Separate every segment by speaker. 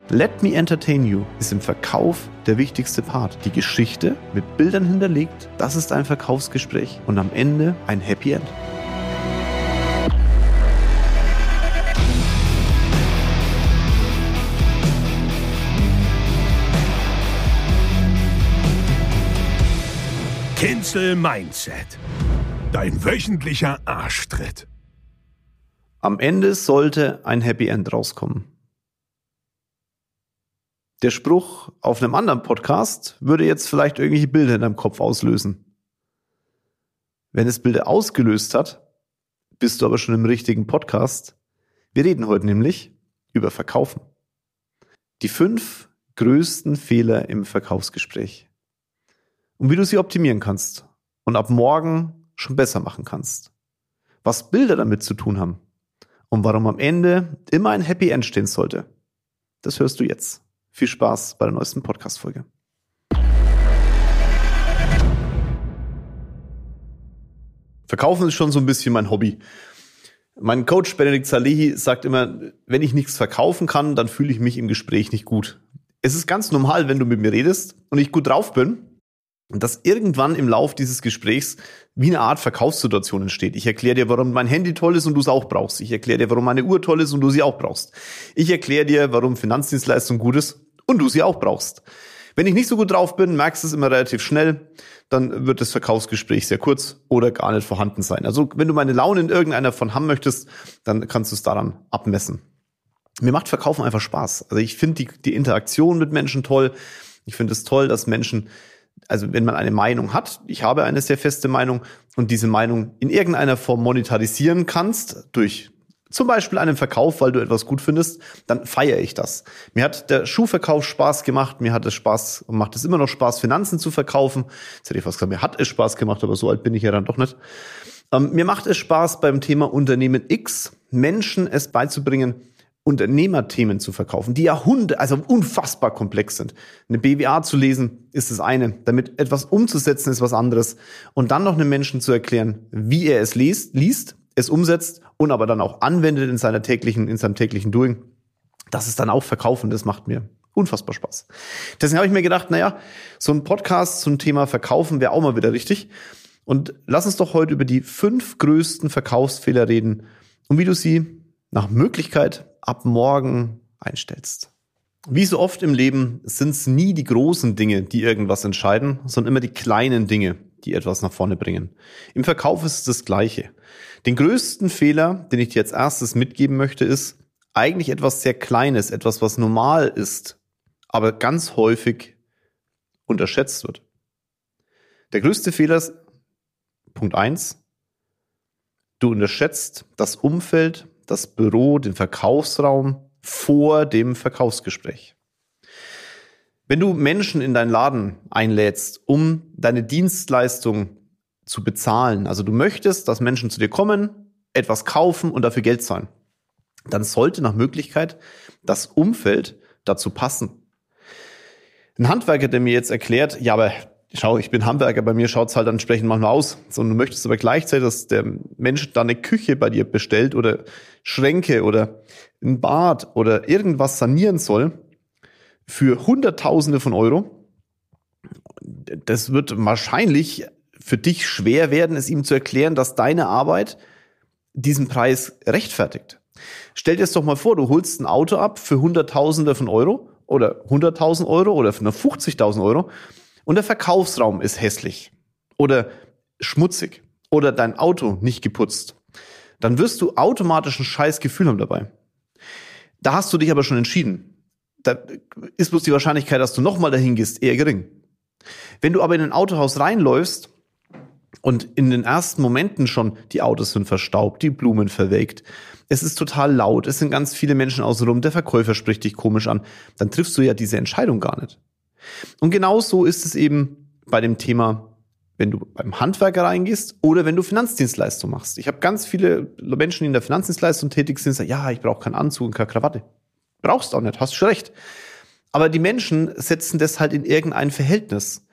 Speaker 1: Let me entertain you ist im Verkauf der wichtigste Part. Die Geschichte mit Bildern hinterlegt, das ist ein Verkaufsgespräch und am Ende ein Happy End.
Speaker 2: Cancel Mindset. Dein wöchentlicher Arschtritt.
Speaker 1: Am Ende sollte ein Happy End rauskommen. Der Spruch auf einem anderen Podcast würde jetzt vielleicht irgendwelche Bilder in deinem Kopf auslösen. Wenn es Bilder ausgelöst hat, bist du aber schon im richtigen Podcast. Wir reden heute nämlich über Verkaufen. Die 5 größten Fehler im Verkaufsgespräch. Und wie du sie optimieren kannst und ab morgen schon besser machen kannst. Was Bilder damit zu tun haben und warum am Ende immer ein Happy End stehen sollte. Das hörst du jetzt. Viel Spaß bei der neuesten Podcast-Folge. Verkaufen ist schon so ein bisschen mein Hobby. Mein Coach Benedikt Salehi sagt immer, wenn ich nichts verkaufen kann, dann fühle ich mich im Gespräch nicht gut. Es ist ganz normal, wenn du mit mir redest und ich gut drauf bin, dass irgendwann im Lauf dieses Gesprächs wie eine Art Verkaufssituation entsteht. Ich erkläre dir, warum mein Handy toll ist und du es auch brauchst. Ich erkläre dir, warum meine Uhr toll ist und du sie auch brauchst. Ich erkläre dir, warum Finanzdienstleistung gut ist und du sie auch brauchst. Wenn ich nicht so gut drauf bin, merkst du es immer relativ schnell, dann wird das Verkaufsgespräch sehr kurz oder gar nicht vorhanden sein. Also wenn du meine Laune in irgendeiner von haben möchtest, dann kannst du es daran abmessen. Mir macht Verkaufen einfach Spaß. Also ich finde die Interaktion mit Menschen toll. Ich finde es toll, dass Menschen, also wenn man eine Meinung hat, ich habe eine sehr feste Meinung und diese Meinung in irgendeiner Form monetarisieren kannst, durch zum Beispiel einen Verkauf, weil du etwas gut findest, dann feiere ich das. Mir hat der Schuhverkauf Spaß gemacht, mir hat es Spaß und macht es immer noch Spaß, Finanzen zu verkaufen. Jetzt hätte ich fast gesagt, mir hat es Spaß gemacht, aber so alt bin ich ja dann doch nicht. Mir macht es Spaß beim Thema Unternehmen X, Menschen es beizubringen, Unternehmerthemen zu verkaufen, die also unfassbar komplex sind. Eine BWA zu lesen ist das eine, damit etwas umzusetzen ist was anderes. Und dann noch einem Menschen zu erklären, wie er es liest, es umsetzt und aber dann auch anwendet in seinem täglichen Doing. Das ist dann auch Verkaufen, das macht mir unfassbar Spaß. Deswegen habe ich mir gedacht, so ein Podcast zum Thema Verkaufen wäre auch mal wieder richtig. Und lass uns doch heute über die 5 größten Verkaufsfehler reden und wie du sie nach Möglichkeit ab morgen einstellst. Wie so oft im Leben sind es nie die großen Dinge, die irgendwas entscheiden, sondern immer die kleinen Dinge, die etwas nach vorne bringen. Im Verkauf ist es das Gleiche. Den größten Fehler, den ich dir als erstes mitgeben möchte, ist eigentlich etwas sehr Kleines, etwas, was normal ist, aber ganz häufig unterschätzt wird. Der größte Fehler ist, Punkt 1, du unterschätzt das Umfeld, das Büro, den Verkaufsraum vor dem Verkaufsgespräch. Wenn du Menschen in deinen Laden einlädst, um deine Dienstleistung zu bezahlen, also du möchtest, dass Menschen zu dir kommen, etwas kaufen und dafür Geld zahlen, dann sollte nach Möglichkeit das Umfeld dazu passen. Ein Handwerker, der mir jetzt erklärt, ja, aber schau, ich bin Handwerker, bei mir schaut es halt entsprechend manchmal aus. So, du möchtest aber gleichzeitig, dass der Mensch da eine Küche bei dir bestellt oder Schränke oder ein Bad oder irgendwas sanieren soll für Hunderttausende von Euro. Das wird wahrscheinlich für dich schwer werden, es ihm zu erklären, dass deine Arbeit diesen Preis rechtfertigt. Stell dir es doch mal vor, du holst ein Auto ab für Hunderttausende von Euro oder 100.000 Euro oder für 50.000 Euro. Und der Verkaufsraum ist hässlich oder schmutzig oder dein Auto nicht geputzt, dann wirst du automatisch ein scheiß Gefühl haben dabei. Da hast du dich aber schon entschieden. Da ist bloß die Wahrscheinlichkeit, dass du nochmal dahin gehst, eher gering. Wenn du aber in ein Autohaus reinläufst und in den ersten Momenten schon die Autos sind verstaubt, die Blumen verwelkt, es ist total laut, es sind ganz viele Menschen außenrum, der Verkäufer spricht dich komisch an, dann triffst du ja diese Entscheidung gar nicht. Und genau so ist es eben bei dem Thema, wenn du beim Handwerker reingehst oder wenn du Finanzdienstleistung machst. Ich habe ganz viele Menschen, die in der Finanzdienstleistung tätig sind, sagen, ja, ich brauche keinen Anzug und keine Krawatte. Brauchst auch nicht, hast schon recht. Aber die Menschen setzen das halt in irgendein Verhältnis.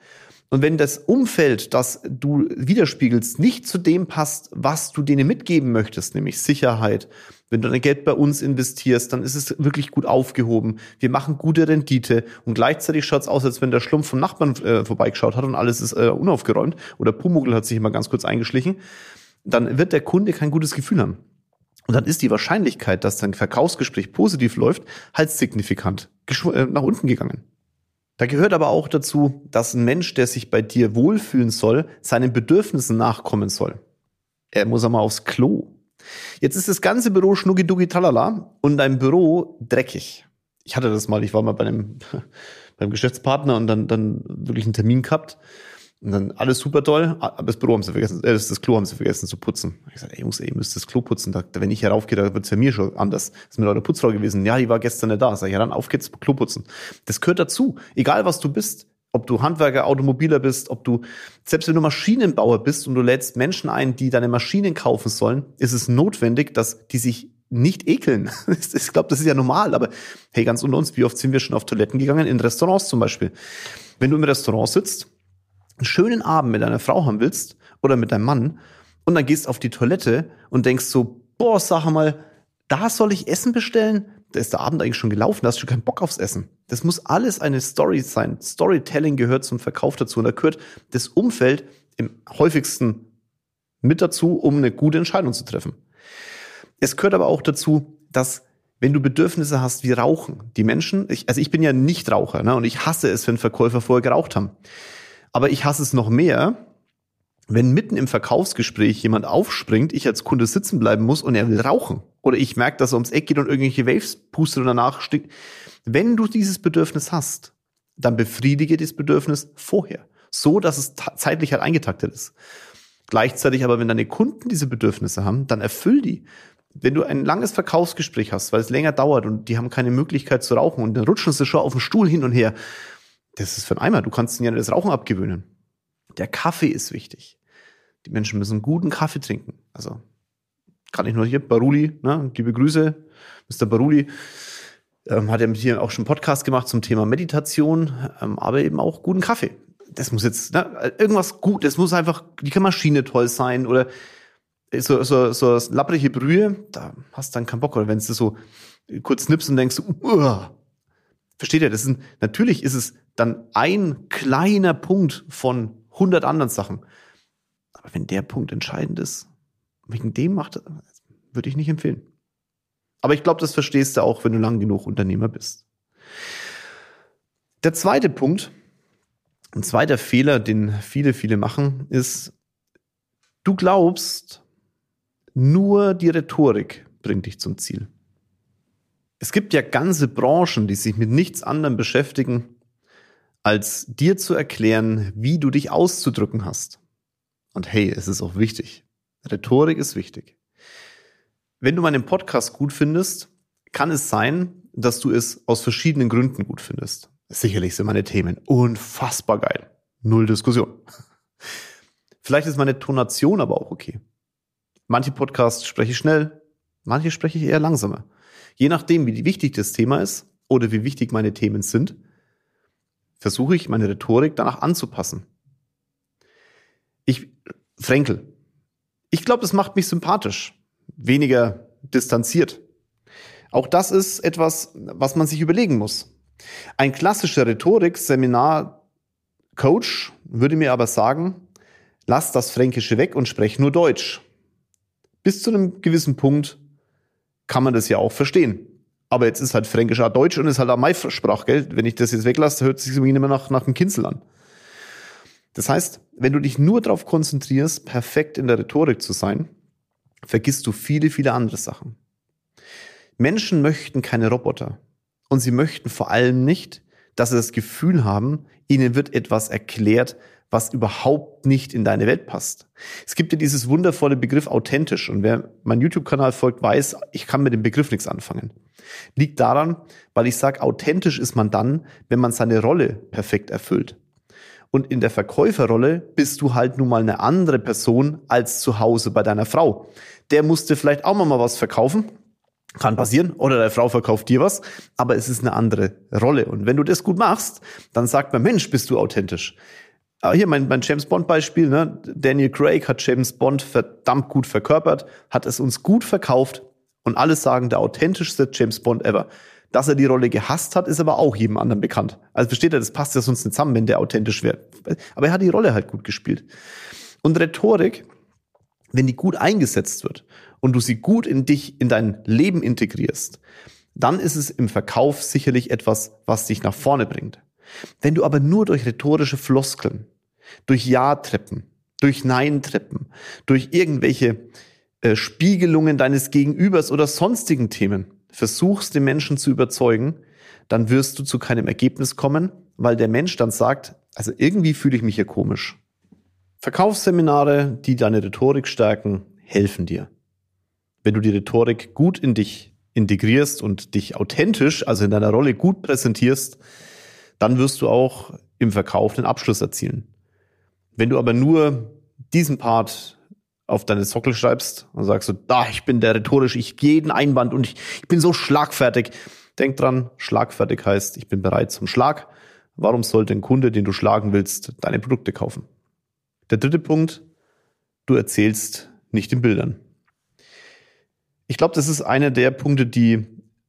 Speaker 1: Und wenn das Umfeld, das du widerspiegelst, nicht zu dem passt, was du denen mitgeben möchtest, nämlich Sicherheit, wenn du dein Geld bei uns investierst, dann ist es wirklich gut aufgehoben. Wir machen gute Rendite und gleichzeitig schaut es aus, als wenn der Schlumpf vom Nachbarn vorbeigeschaut hat und alles ist unaufgeräumt oder Pumuckl hat sich immer ganz kurz eingeschlichen, dann wird der Kunde kein gutes Gefühl haben. Und dann ist die Wahrscheinlichkeit, dass dein Verkaufsgespräch positiv läuft, halt signifikant nach unten gegangen. Da gehört aber auch dazu, dass ein Mensch, der sich bei dir wohlfühlen soll, seinen Bedürfnissen nachkommen soll. Er muss einmal aufs Klo. Jetzt ist das ganze Büro schnucki-ducki tralala und dein Büro dreckig. Ich hatte das mal, ich war mal beim Geschäftspartner und dann wirklich einen Termin gehabt. Und dann alles super toll, aber das Büro haben sie vergessen, das Klo haben sie vergessen zu putzen. Ich gesagt, ey Jungs, ihr müsst das Klo putzen. Wenn ich hier raufgehe, da wird's ja mir schon anders. Das ist mit eurer Putzfrau gewesen. Ja, die war gestern nicht da. Sag ich, ja, dann auf geht's, Klo putzen. Das gehört dazu. Egal was du bist. Ob du Handwerker, Automobiler bist, selbst wenn du Maschinenbauer bist und du lädst Menschen ein, die deine Maschinen kaufen sollen, ist es notwendig, dass die sich nicht ekeln. Ich glaube, das ist ja normal, aber hey, ganz unter uns, wie oft sind wir schon auf Toiletten gegangen, in Restaurants zum Beispiel. Wenn du im Restaurant sitzt, einen schönen Abend mit deiner Frau haben willst oder mit deinem Mann und dann gehst auf die Toilette und denkst so, boah, sag mal, da soll ich Essen bestellen? Da ist der Abend eigentlich schon gelaufen, da hast du keinen Bock aufs Essen. Das muss alles eine Story sein. Storytelling gehört zum Verkauf dazu und da gehört das Umfeld im häufigsten mit dazu, um eine gute Entscheidung zu treffen. Es gehört aber auch dazu, dass wenn du Bedürfnisse hast wie Rauchen, die Menschen, ich bin ja nicht Raucher, ne, und ich hasse es, wenn Verkäufer vorher geraucht haben. Aber ich hasse es noch mehr, wenn mitten im Verkaufsgespräch jemand aufspringt, ich als Kunde sitzen bleiben muss und er will rauchen. Oder ich merke, dass er ums Eck geht und irgendwelche Waves pustet und danach stinkt. Wenn du dieses Bedürfnis hast, dann befriedige dieses Bedürfnis vorher. So, dass es zeitlich halt eingetaktet ist. Gleichzeitig aber, wenn deine Kunden diese Bedürfnisse haben, dann erfüll die. Wenn du ein langes Verkaufsgespräch hast, weil es länger dauert und die haben keine Möglichkeit zu rauchen und dann rutschen sie schon auf dem Stuhl hin und her, das ist für einen Eimer. Du kannst ihnen ja das Rauchen abgewöhnen. Der Kaffee ist wichtig. Die Menschen müssen guten Kaffee trinken. Also kann ich nur hier, Baruli, ne, liebe Grüße, Mr. Baruli, hat ja mit hier auch schon einen Podcast gemacht zum Thema Meditation, aber eben auch guten Kaffee. Das muss jetzt, ne, irgendwas gut, das muss einfach, die Maschine toll sein oder so das lapprige Brühe, da hast du dann keinen Bock. Oder wenn du so kurz nippst und denkst, versteht ihr, natürlich ist es dann ein kleiner Punkt von 100 anderen Sachen. Aber wenn der Punkt entscheidend ist, wegen dem würde ich nicht empfehlen. Aber ich glaube, das verstehst du auch, wenn du lang genug Unternehmer bist. Der zweite Punkt, ein zweiter Fehler, den viele machen, ist, du glaubst, nur die Rhetorik bringt dich zum Ziel. Es gibt ja ganze Branchen, die sich mit nichts anderem beschäftigen, als dir zu erklären, wie du dich auszudrücken hast. Und hey, es ist auch wichtig. Rhetorik ist wichtig. Wenn du meinen Podcast gut findest, kann es sein, dass du es aus verschiedenen Gründen gut findest. Sicherlich sind meine Themen unfassbar geil. Null Diskussion. Vielleicht ist meine Tonation aber auch okay. Manche Podcasts spreche ich schnell, manche spreche ich eher langsamer. Je nachdem, wie wichtig das Thema ist oder wie wichtig meine Themen sind, versuche ich, meine Rhetorik danach anzupassen. Fränkel. Ich glaube, das macht mich sympathisch, weniger distanziert. Auch das ist etwas, was man sich überlegen muss. Ein klassischer Rhetorik-Seminar-Coach würde mir aber sagen, lass das Fränkische weg und sprech nur Deutsch. Bis zu einem gewissen Punkt kann man das ja auch verstehen. Aber jetzt ist halt Fränkisch auch Deutsch und ist halt auch meine Sprache, gell? Wenn ich das jetzt weglasse, hört es sich irgendwie nicht mehr nach einem Kinzel an. Das heißt, wenn du dich nur darauf konzentrierst, perfekt in der Rhetorik zu sein, vergisst du viele andere Sachen. Menschen möchten keine Roboter. Und sie möchten vor allem nicht, dass sie das Gefühl haben, ihnen wird etwas erklärt, was überhaupt nicht in deine Welt passt. Es gibt ja dieses wundervolle Begriff authentisch. Und wer meinen YouTube-Kanal folgt, weiß, ich kann mit dem Begriff nichts anfangen. Liegt daran, weil ich sage, authentisch ist man dann, wenn man seine Rolle perfekt erfüllt. Und in der Verkäuferrolle bist du halt nun mal eine andere Person als zu Hause bei deiner Frau. Der musste vielleicht auch mal was verkaufen. Kann passieren. Oder deine Frau verkauft dir was. Aber es ist eine andere Rolle. Und wenn du das gut machst, dann sagt man, Mensch, bist du authentisch. Hier mein James Bond-Beispiel, ne? Daniel Craig hat James Bond verdammt gut verkörpert, hat es uns gut verkauft und alle sagen, der authentischste James Bond ever. Dass er die Rolle gehasst hat, ist aber auch jedem anderen bekannt. Also versteht ihr, das passt ja sonst nicht zusammen, wenn der authentisch wäre. Aber er hat die Rolle halt gut gespielt. Und Rhetorik, wenn die gut eingesetzt wird und du sie gut in dich, in dein Leben integrierst, dann ist es im Verkauf sicherlich etwas, was dich nach vorne bringt. Wenn du aber nur durch rhetorische Floskeln, durch Ja-Treppen, durch Nein-Treppen, durch irgendwelche Spiegelungen deines Gegenübers oder sonstigen Themen versuchst, den Menschen zu überzeugen, dann wirst du zu keinem Ergebnis kommen, weil der Mensch dann sagt, also irgendwie fühle ich mich hier komisch. Verkaufsseminare, die deine Rhetorik stärken, helfen dir. Wenn du die Rhetorik gut in dich integrierst und dich authentisch, also in deiner Rolle gut präsentierst, dann wirst du auch im Verkauf den Abschluss erzielen. Wenn du aber nur diesen Part auf deine Sockel schreibst und sagst so, ich bin der rhetorisch, ich gehe jeden Einwand und ich bin so schlagfertig. Denk dran, schlagfertig heißt, ich bin bereit zum Schlag. Warum sollte ein Kunde, den du schlagen willst, deine Produkte kaufen? Der dritte Punkt, du erzählst nicht in Bildern. Ich glaube, das ist einer der Punkte, die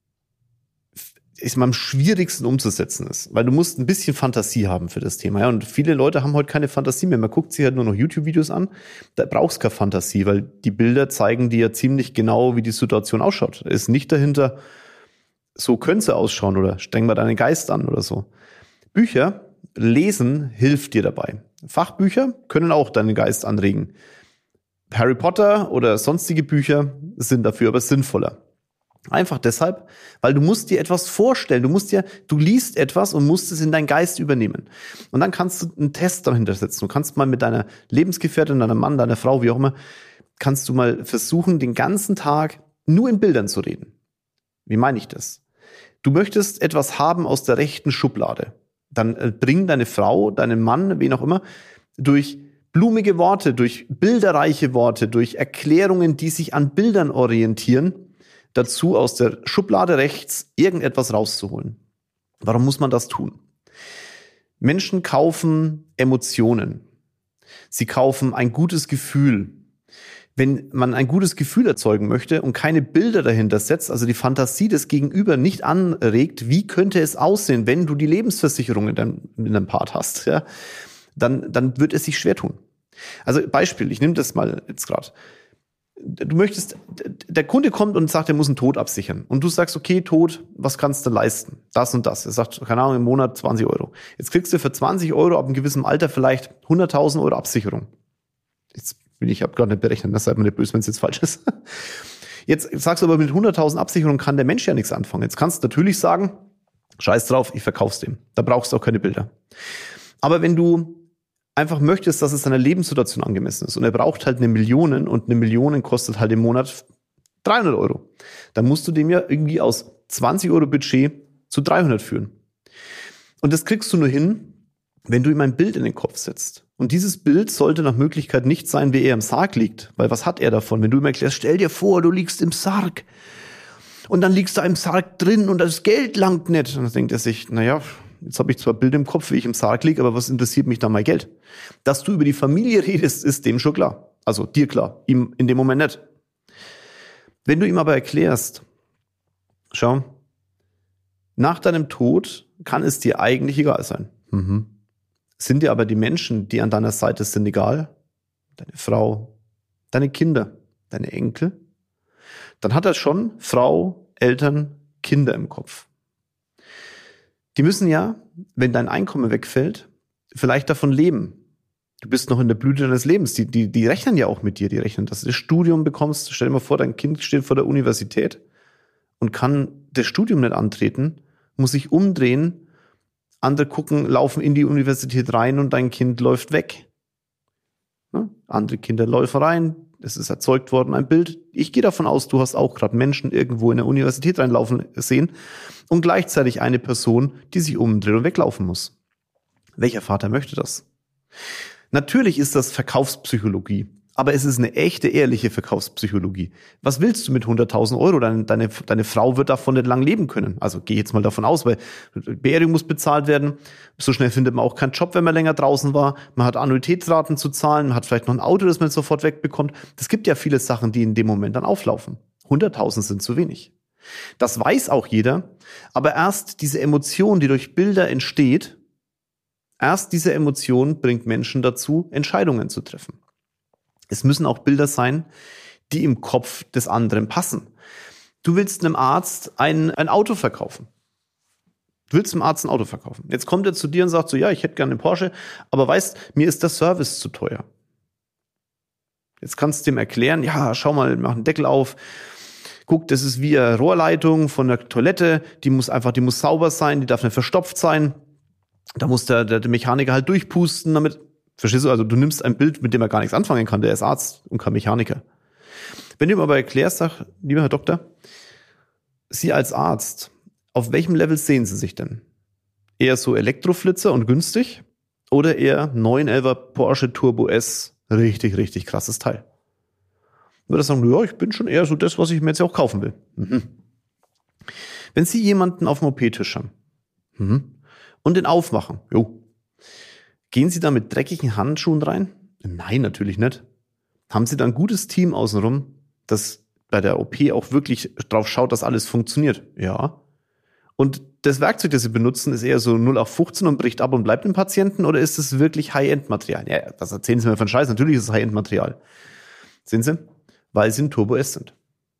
Speaker 1: am schwierigsten umzusetzen ist, weil du musst ein bisschen Fantasie haben für das Thema. Ja? Und viele Leute haben heute keine Fantasie mehr. Man guckt sich halt nur noch YouTube-Videos an. Da brauchst du keine Fantasie, weil die Bilder zeigen dir ja ziemlich genau, wie die Situation ausschaut. Da ist nicht dahinter, so könnte sie ausschauen oder streng mal deinen Geist an oder so. Bücher lesen hilft dir dabei. Fachbücher können auch deinen Geist anregen. Harry Potter oder sonstige Bücher sind dafür aber sinnvoller. Einfach deshalb, weil du musst dir etwas vorstellen. Du liest etwas und musst es in deinen Geist übernehmen. Und dann kannst du einen Test dahinter setzen. Du kannst mal mit deiner Lebensgefährtin, deinem Mann, deiner Frau, wie auch immer, kannst du mal versuchen, den ganzen Tag nur in Bildern zu reden. Wie meine ich das? Du möchtest etwas haben aus der rechten Schublade. Dann bring deine Frau, deinen Mann, wen auch immer, durch blumige Worte, durch bilderreiche Worte, durch Erklärungen, die sich an Bildern orientieren, dazu aus der Schublade rechts irgendetwas rauszuholen. Warum muss man das tun? Menschen kaufen Emotionen. Sie kaufen ein gutes Gefühl. Wenn man ein gutes Gefühl erzeugen möchte und keine Bilder dahinter setzt, also die Fantasie des Gegenüber nicht anregt, wie könnte es aussehen, wenn du die Lebensversicherung in deinem Part hast, ja, dann wird es sich schwer tun. Also Beispiel, ich nehme das mal jetzt gerade. Der Kunde kommt und sagt, er muss einen Tod absichern. Und du sagst, okay, Tod, was kannst du leisten? Das und das. Er sagt, keine Ahnung, im Monat 20 Euro. Jetzt kriegst du für 20 Euro ab einem gewissen Alter vielleicht 100.000 Euro Absicherung. Ich habe gerade nicht berechnet, das seid mir nicht böse, wenn es jetzt falsch ist. Jetzt sagst du aber, mit 100.000 Absicherung kann der Mensch ja nichts anfangen. Jetzt kannst du natürlich sagen, scheiß drauf, ich verkauf's dem. Da brauchst du auch keine Bilder. Aber wenn du einfach möchtest, dass es seiner Lebenssituation angemessen ist und er braucht halt 1 Million und 1 Million kostet halt im Monat 300 Euro, dann musst du dem ja irgendwie aus 20 Euro Budget zu 300 führen. Und das kriegst du nur hin, wenn du ihm ein Bild in den Kopf setzt. Und dieses Bild sollte nach Möglichkeit nicht sein, wie er im Sarg liegt. Weil was hat er davon? Wenn du ihm erklärst, stell dir vor, du liegst im Sarg. Und dann liegst du im Sarg drin und das Geld langt nicht. Und dann denkt er sich, naja, jetzt habe ich zwar Bild im Kopf, wie ich im Sarg liege, aber was interessiert mich da mein Geld? Dass du über die Familie redest, ist dem schon klar. Also dir klar, ihm in dem Moment nicht. Wenn du ihm aber erklärst, schau, nach deinem Tod kann es dir eigentlich egal sein. Sind dir aber die Menschen, die an deiner Seite sind, egal? Deine Frau, deine Kinder, deine Enkel? Dann hat er schon Frau, Eltern, Kinder im Kopf. Die müssen ja, wenn dein Einkommen wegfällt, vielleicht davon leben. Du bist noch in der Blüte deines Lebens. Die rechnen ja auch mit dir. Die rechnen, dass du das Studium bekommst. Stell dir mal vor, dein Kind steht vor der Universität und kann das Studium nicht antreten, muss sich umdrehen. Andere gucken, laufen in die Universität rein und dein Kind läuft weg. Ne? Andere Kinder laufen rein, es ist erzeugt worden, ein Bild. Ich gehe davon aus, du hast auch gerade Menschen irgendwo in der Universität reinlaufen sehen und gleichzeitig eine Person, die sich umdreht und weglaufen muss. Welcher Vater möchte das? Natürlich ist das Verkaufspsychologie, Aber es ist eine echte, ehrliche Verkaufspsychologie. Was willst du mit 100.000 Euro? Deine Frau wird davon nicht lang leben können. Also geh jetzt mal davon aus, weil Beerdigung muss bezahlt werden. So schnell findet man auch keinen Job, wenn man länger draußen war. Man hat Annuitätsraten zu zahlen, man hat vielleicht noch ein Auto, das man sofort wegbekommt. Es gibt ja viele Sachen, die in dem Moment dann auflaufen. 100.000 sind zu wenig. Das weiß auch jeder. Aber erst diese Emotion, die durch Bilder entsteht, erst diese Emotion bringt Menschen dazu, Entscheidungen zu treffen. Es müssen auch Bilder sein, die im Kopf des anderen passen. Du willst einem Arzt ein Auto verkaufen. Jetzt kommt er zu dir und sagt so, ja, ich hätte gerne einen Porsche, aber weißt, mir ist der Service zu teuer. Jetzt kannst du dem erklären, ja, schau mal, mach einen Deckel auf. Guck, das ist wie eine Rohrleitung von der Toilette, die muss sauber sein, die darf nicht verstopft sein. Da muss der Mechaniker halt durchpusten, damit. Verstehst du? Also du nimmst ein Bild, mit dem er gar nichts anfangen kann. Der ist Arzt und kein Mechaniker. Wenn du ihm aber erklärst, sag, lieber Herr Doktor, Sie als Arzt, auf welchem Level sehen Sie sich denn? Eher so Elektroflitzer und günstig oder eher 911er Porsche Turbo S, richtig, richtig krasses Teil? Würde er sagen, ja, ich bin schon eher so das, was ich mir jetzt auch kaufen will. Mhm. Wenn Sie jemanden auf dem OP-Tisch haben und den aufmachen, gehen Sie da mit dreckigen Handschuhen rein? Nein, natürlich nicht. Haben Sie da ein gutes Team außenrum, das bei der OP auch wirklich drauf schaut, dass alles funktioniert? Ja. Und das Werkzeug, das Sie benutzen, ist eher so 0815 und bricht ab und bleibt im Patienten, oder ist es wirklich High-End-Material? Ja, das erzählen Sie mir von Scheiß. Natürlich ist es High-End-Material. Sehen Sie? Weil Sie ein Turbo S sind.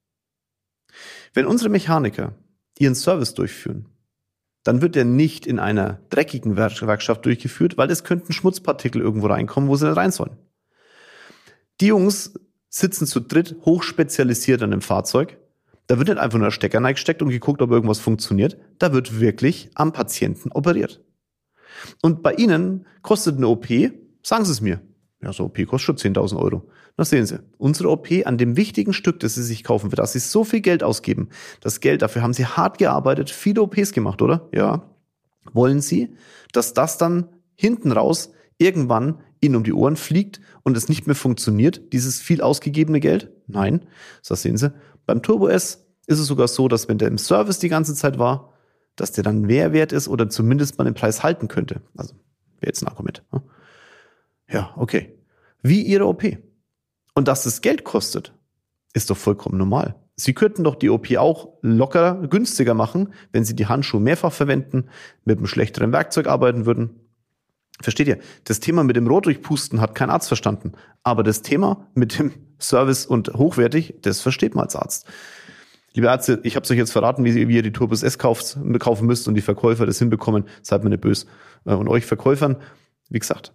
Speaker 1: Wenn unsere Mechaniker ihren Service durchführen, dann wird er nicht in einer dreckigen Werkstatt durchgeführt, weil es könnten Schmutzpartikel irgendwo reinkommen, wo sie nicht rein sollen. Die Jungs sitzen zu dritt hochspezialisiert an dem Fahrzeug. Da wird nicht einfach nur ein Stecker reingesteckt und geguckt, ob irgendwas funktioniert. Da wird wirklich am Patienten operiert. Und bei Ihnen kostet eine OP, sagen Sie es mir, ja, so OP kostet schon 10.000 Euro. Das sehen Sie. Unsere OP an dem wichtigen Stück, das Sie sich kaufen, für das Sie so viel Geld ausgeben. Das Geld, dafür haben Sie hart gearbeitet, viele OPs gemacht, oder? Ja. Wollen Sie, dass das dann hinten raus irgendwann Ihnen um die Ohren fliegt und es nicht mehr funktioniert, dieses viel ausgegebene Geld? Nein. Das sehen Sie. Beim Turbo S ist es sogar so, dass wenn der im Service die ganze Zeit war, dass der dann mehr wert ist oder zumindest mal den Preis halten könnte. Also, wäre jetzt ein Argument. Ja, okay. Wie Ihre OP. Und dass es Geld kostet, ist doch vollkommen normal. Sie könnten doch die OP auch locker günstiger machen, wenn Sie die Handschuhe mehrfach verwenden, mit einem schlechteren Werkzeug arbeiten würden. Versteht ihr? Das Thema mit dem Rohrdurchpusten hat kein Arzt verstanden. Aber das Thema mit dem Service und hochwertig, das versteht man als Arzt. Liebe Ärzte, ich habe es euch jetzt verraten, wie ihr die Turbos S kaufen müsst und die Verkäufer das hinbekommen. Seid mir nicht böse. Und euch Verkäufern, wie gesagt,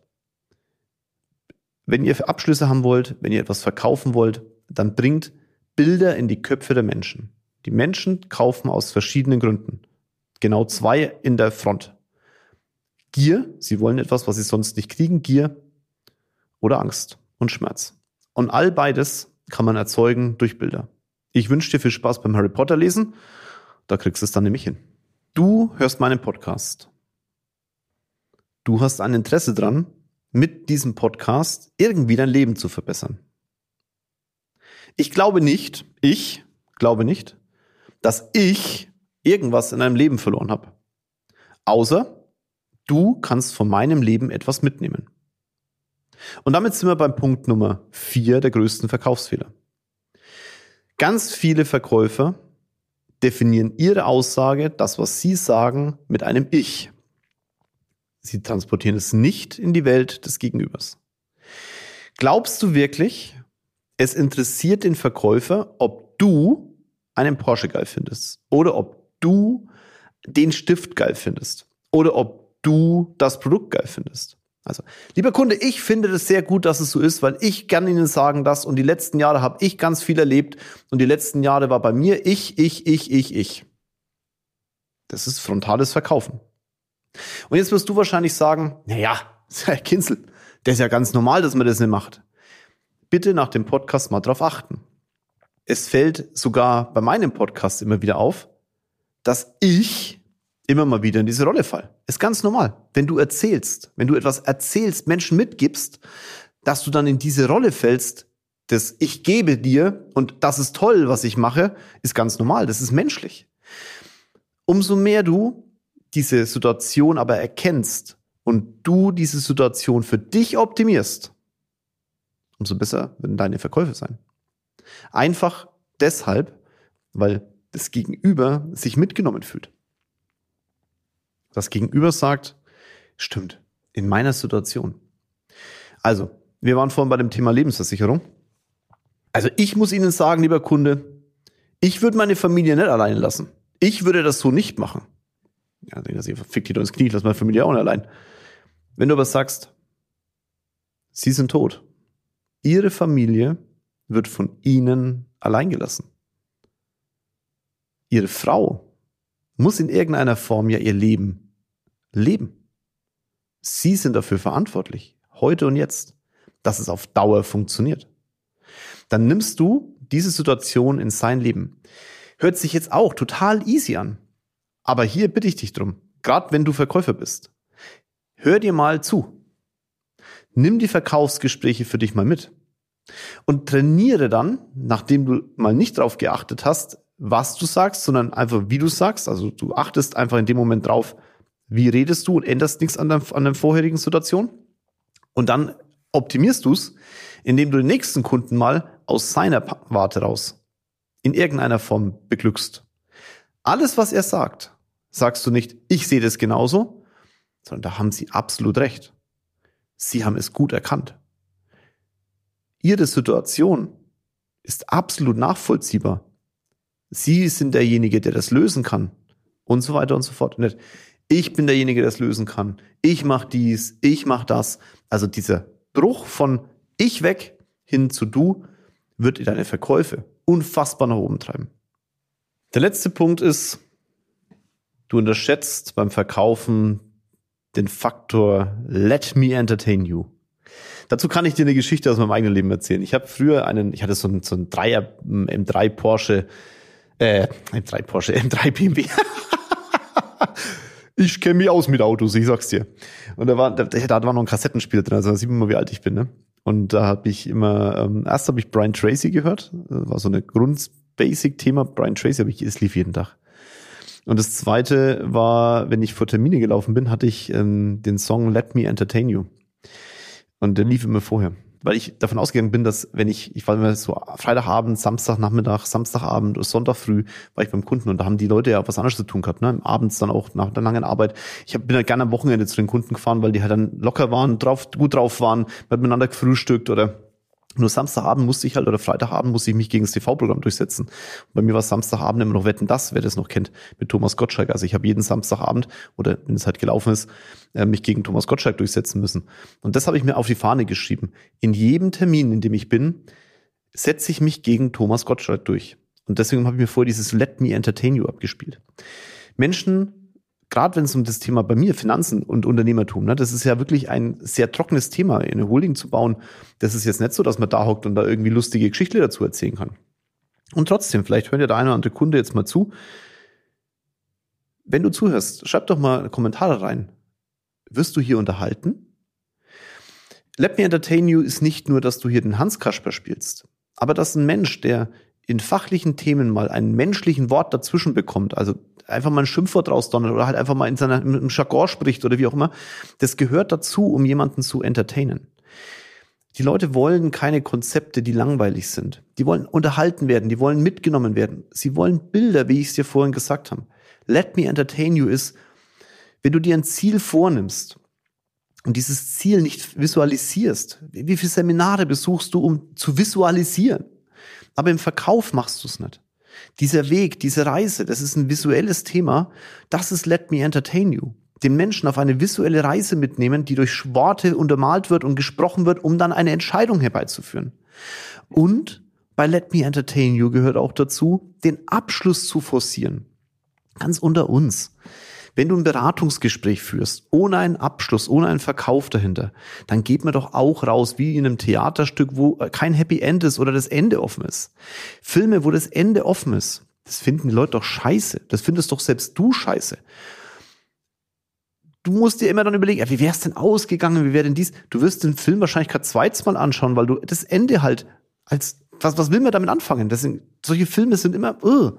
Speaker 1: wenn ihr Abschlüsse haben wollt, wenn ihr etwas verkaufen wollt, dann bringt Bilder in die Köpfe der Menschen. Die Menschen kaufen aus verschiedenen Gründen. Genau 2 in der Front. Gier, sie wollen etwas, was sie sonst nicht kriegen, Gier oder Angst und Schmerz. Und all beides kann man erzeugen durch Bilder. Ich wünsche dir viel Spaß beim Harry Potter lesen, da kriegst du es dann nämlich hin. Du hörst meinen Podcast. Du hast ein Interesse dran, mit diesem Podcast irgendwie dein Leben zu verbessern. Ich glaube nicht, dass ich irgendwas in deinem Leben verloren habe. Außer du kannst von meinem Leben etwas mitnehmen. Und damit sind wir beim Punkt Nummer 4 der größten Verkaufsfehler. Ganz viele Verkäufer definieren ihre Aussage, das, was sie sagen, mit einem Ich. Sie transportieren es nicht in die Welt des Gegenübers. Glaubst du wirklich, es interessiert den Verkäufer, ob du einen Porsche geil findest oder ob du den Stift geil findest oder ob du das Produkt geil findest? Also, lieber Kunde, ich finde das sehr gut, dass es so ist, weil ich kann Ihnen sagen, dass und die letzten Jahre habe ich ganz viel erlebt und die letzten Jahre war bei mir ich. Das ist frontales Verkaufen. Und jetzt wirst du wahrscheinlich sagen, naja, Herr Kinzel, das ist ja ganz normal, dass man das nicht macht. Bitte nach dem Podcast mal drauf achten. Es fällt sogar bei meinem Podcast immer wieder auf, dass ich immer mal wieder in diese Rolle fall. Ist ganz normal. Wenn du etwas erzählst, Menschen mitgibst, dass du dann in diese Rolle fällst, das Ich gebe dir und das ist toll, was ich mache, ist ganz normal, das ist menschlich. Umso mehr du diese Situation aber erkennst und du diese Situation für dich optimierst, umso besser werden deine Verkäufe sein. Einfach deshalb, weil das Gegenüber sich mitgenommen fühlt. Das Gegenüber sagt, stimmt, in meiner Situation. Also, wir waren vorhin bei dem Thema Lebensversicherung. Also ich muss Ihnen sagen, lieber Kunde, ich würde meine Familie nicht allein lassen. Ich würde das so nicht machen. Ja, denke ich, fick die doch ins Knie, lass meine Familie auch nicht allein. Wenn du aber sagst, Sie sind tot, Ihre Familie wird von Ihnen allein gelassen. Ihre Frau muss in irgendeiner Form ja ihr Leben leben. Sie sind dafür verantwortlich, heute und jetzt, dass es auf Dauer funktioniert. Dann nimmst du diese Situation in sein Leben. Hört sich jetzt auch total easy an. Aber hier bitte ich dich drum, gerade wenn du Verkäufer bist, hör dir mal zu. Nimm die Verkaufsgespräche für dich mal mit. Und trainiere dann, nachdem du mal nicht drauf geachtet hast, was du sagst, sondern einfach wie du sagst. Also du achtest einfach in dem Moment drauf, wie redest du und änderst nichts an der vorherigen Situation. Und dann optimierst du es, indem du den nächsten Kunden mal aus seiner Warte raus in irgendeiner Form beglückst. Alles, was er sagt, sagst du nicht, ich sehe das genauso, sondern da haben sie absolut recht. Sie haben es gut erkannt. Ihre Situation ist absolut nachvollziehbar. Sie sind derjenige, der das lösen kann und so weiter und so fort. Nicht, ich bin derjenige, der das lösen kann. Ich mache dies, ich mache das. Also dieser Bruch von ich weg hin zu du wird deine Verkäufe unfassbar nach oben treiben. Der letzte Punkt ist, du unterschätzt beim Verkaufen den Faktor Let me entertain you. Dazu kann ich dir eine Geschichte aus meinem eigenen Leben erzählen. Ich habe früher ich hatte so einen Dreier M3 Porsche, M3 BMW. Ich kenne mich aus mit Autos, ich sag's dir. Und da war noch ein Kassettenspieler drin, also da sieht man mal, wie alt ich bin, ne? Und da habe ich immer, erst habe ich Brian Tracy gehört, das war so eine Grund-Basic-Thema, Brian Tracy es lief jeden Tag. Und das zweite war, wenn ich vor Termine gelaufen bin, hatte ich den Song Let Me Entertain You. Und der lief immer vorher. Weil ich davon ausgegangen bin, dass wenn ich war immer so Freitagabend, Samstagnachmittag, Samstagabend oder Sonntag früh war ich beim Kunden und da haben die Leute ja was anderes zu tun gehabt, ne? Abends dann auch nach der langen Arbeit. Bin halt gerne am Wochenende zu den Kunden gefahren, weil die halt dann locker waren, gut drauf waren, hat miteinander gefrühstückt oder nur Samstagabend musste ich halt oder Freitagabend musste ich mich gegen das TV-Programm durchsetzen. Und bei mir war Samstagabend immer noch Wetten, das, wer das noch kennt, mit Thomas Gottschalk. Also ich habe jeden Samstagabend, oder wenn es halt gelaufen ist, mich gegen Thomas Gottschalk durchsetzen müssen. Und das habe ich mir auf die Fahne geschrieben. In jedem Termin, in dem ich bin, setze ich mich gegen Thomas Gottschalk durch. Und deswegen habe ich mir vorher dieses Let Me Entertain You abgespielt. Menschen, gerade wenn es um das Thema bei mir, Finanzen und Unternehmertum, ne, das ist ja wirklich ein sehr trockenes Thema, eine Holding zu bauen. Das ist jetzt nicht so, dass man da hockt und da irgendwie lustige Geschichten dazu erzählen kann. Und trotzdem, vielleicht hört ja der eine oder andere Kunde jetzt mal zu. Wenn du zuhörst, schreib doch mal Kommentare rein. Wirst du hier unterhalten? Let Me Entertain You ist nicht nur, dass du hier den Hans Kasper spielst, aber dass ein Mensch, der in fachlichen Themen mal einen menschlichen Wort dazwischen bekommt, also einfach mal ein Schimpfwort rausdonnert oder halt einfach mal im Jargon spricht oder wie auch immer, das gehört dazu, um jemanden zu entertainen. Die Leute wollen keine Konzepte, die langweilig sind. Die wollen unterhalten werden, die wollen mitgenommen werden. Sie wollen Bilder, wie ich es dir vorhin gesagt habe. Let me entertain you ist, wenn du dir ein Ziel vornimmst und dieses Ziel nicht visualisierst, wie viele Seminare besuchst du, um zu visualisieren? Aber im Verkauf machst du es nicht. Dieser Weg, diese Reise, das ist ein visuelles Thema. Das ist Let me entertain you. Den Menschen auf eine visuelle Reise mitnehmen, die durch Worte untermalt wird und gesprochen wird, um dann eine Entscheidung herbeizuführen. Und bei Let me entertain you gehört auch dazu, den Abschluss zu forcieren. Ganz unter uns. Wenn du ein Beratungsgespräch führst, ohne einen Abschluss, ohne einen Verkauf dahinter, dann geht man doch auch raus wie in einem Theaterstück, wo kein Happy End ist oder das Ende offen ist. Filme, wo das Ende offen ist, das finden die Leute doch scheiße. Das findest doch selbst du scheiße. Du musst dir immer dann überlegen, ja, wie wär's denn ausgegangen, wie wäre denn dies? Du wirst den Film wahrscheinlich gerade zweites Mal anschauen, weil du das Ende halt Was will man damit anfangen? Solche Filme sind immer,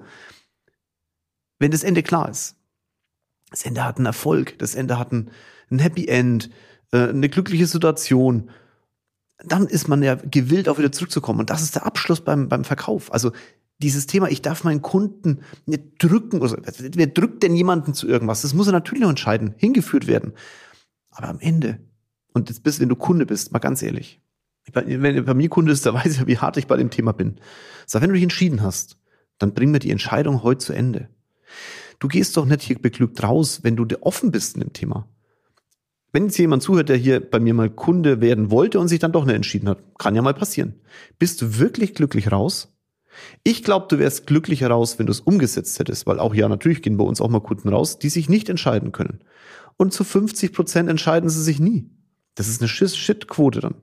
Speaker 1: wenn das Ende klar ist. Das Ende hat einen Erfolg, das Ende hat ein Happy End, eine glückliche Situation. Dann ist man ja gewillt, auch wieder zurückzukommen. Und das ist der Abschluss beim Verkauf. Also dieses Thema, ich darf meinen Kunden nicht drücken. Wer drückt denn jemanden zu irgendwas? Das muss er natürlich noch entscheiden, hingeführt werden. Aber am Ende, und jetzt wenn du Kunde bist, mal ganz ehrlich, wenn bei mir Kunde ist, da weiß ich, wie hart ich bei dem Thema bin. Sag, wenn du dich entschieden hast, dann bring mir die Entscheidung heute zu Ende. Du gehst doch nicht hier beglückt raus, wenn du offen bist in dem Thema. Wenn jetzt jemand zuhört, der hier bei mir mal Kunde werden wollte und sich dann doch nicht entschieden hat, kann ja mal passieren. Bist du wirklich glücklich raus? Ich glaube, du wärst glücklicher raus, wenn du es umgesetzt hättest, weil auch natürlich gehen bei uns auch mal Kunden raus, die sich nicht entscheiden können. Und zu 50% entscheiden sie sich nie. Das ist eine Shit-Quote dann.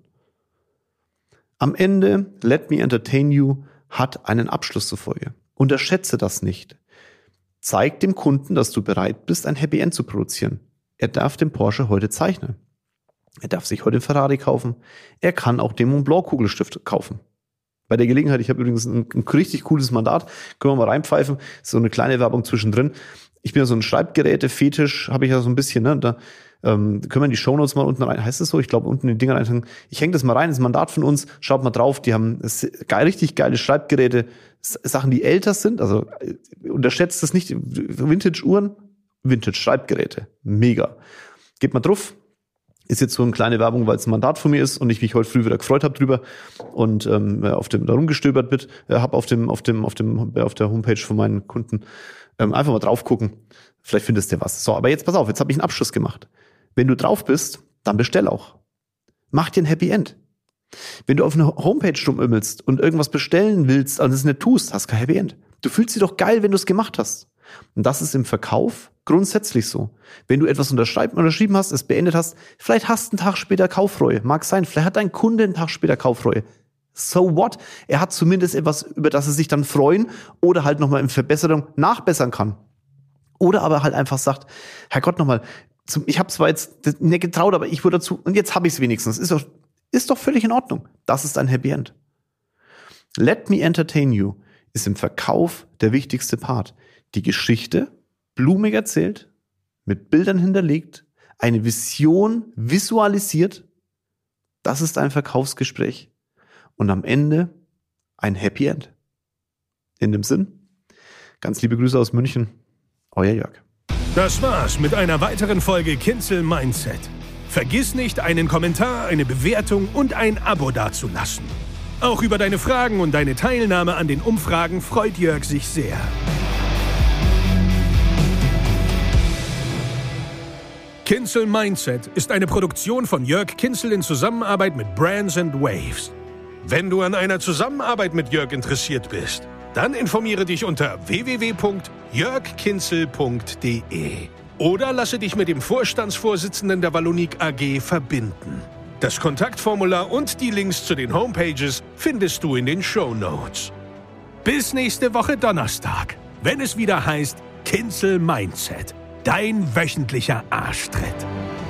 Speaker 1: Am Ende, Let Me Entertain You hat einen Abschluss zur Folge. Unterschätze das nicht. Zeig dem Kunden, dass du bereit bist, ein Happy End zu produzieren. Er darf den Porsche heute zeichnen. Er darf sich heute den Ferrari kaufen. Er kann auch den Mont Blanc Kugelstift kaufen. Bei der Gelegenheit, ich habe übrigens ein richtig cooles Mandat, können wir mal reinpfeifen, so eine kleine Werbung zwischendrin. Ich bin ja so ein Schreibgeräte-Fetisch, habe ich ja so ein bisschen, ne, da können wir in die Shownotes mal unten rein, heißt das so? Ich glaube, unten in die Dinger rein. Ich hänge das mal rein, das Mandat von uns, schaut mal drauf, die haben richtig geile Schreibgeräte, Sachen, die älter sind, also unterschätzt das nicht, Vintage-Uhren, Vintage-Schreibgeräte, mega. Geht mal drauf. Ist jetzt so eine kleine Werbung, weil es ein Mandat von mir ist und ich mich heute früh wieder gefreut habe drüber und auf dem da rumgestöbert habe auf der Homepage von meinen Kunden. Einfach mal drauf gucken. Vielleicht findest du was. So, aber jetzt pass auf, jetzt habe ich einen Abschluss gemacht. Wenn du drauf bist, dann bestell auch. Mach dir ein Happy End. Wenn du auf eine Homepage rumümmelst und irgendwas bestellen willst, und es nicht tust, hast kein Happy End. Du fühlst dich doch geil, wenn du es gemacht hast. Und das ist im Verkauf grundsätzlich so. Wenn du etwas unterschrieben hast, es beendet hast, vielleicht hast du einen Tag später Kaufreue. Mag sein, vielleicht hat dein Kunde einen Tag später Kaufreue. So what? Er hat zumindest etwas, über das er sich dann freuen oder halt nochmal in Verbesserung nachbessern kann. Oder aber halt einfach sagt, Herrgott nochmal, ich habe zwar jetzt nicht getraut, aber ich wurde dazu, und jetzt habe ich es wenigstens. Ist doch völlig in Ordnung. Das ist ein Happy End. Let Me Entertain You ist im Verkauf der wichtigste Part. Die Geschichte, blumig erzählt, mit Bildern hinterlegt, eine Vision visualisiert. Das ist ein Verkaufsgespräch. Und am Ende ein Happy End. In dem Sinn, ganz liebe Grüße aus München, euer Jörg.
Speaker 2: Das war's mit einer weiteren Folge Kinzel Mindset. Vergiss nicht, einen Kommentar, eine Bewertung und ein Abo dazulassen. Auch über deine Fragen und deine Teilnahme an den Umfragen freut Jörg sich sehr. Kinzel Mindset ist eine Produktion von Jörg Kinzel in Zusammenarbeit mit Brands & Waves. Wenn du an einer Zusammenarbeit mit Jörg interessiert bist, dann informiere dich unter www.jörgkinzel.de oder lasse dich mit dem Vorstandsvorsitzenden der Valonik AG verbinden. Das Kontaktformular und die Links zu den Homepages findest du in den Shownotes. Bis nächste Woche Donnerstag, wenn es wieder heißt Kinzel Mindset, dein wöchentlicher Arschtritt.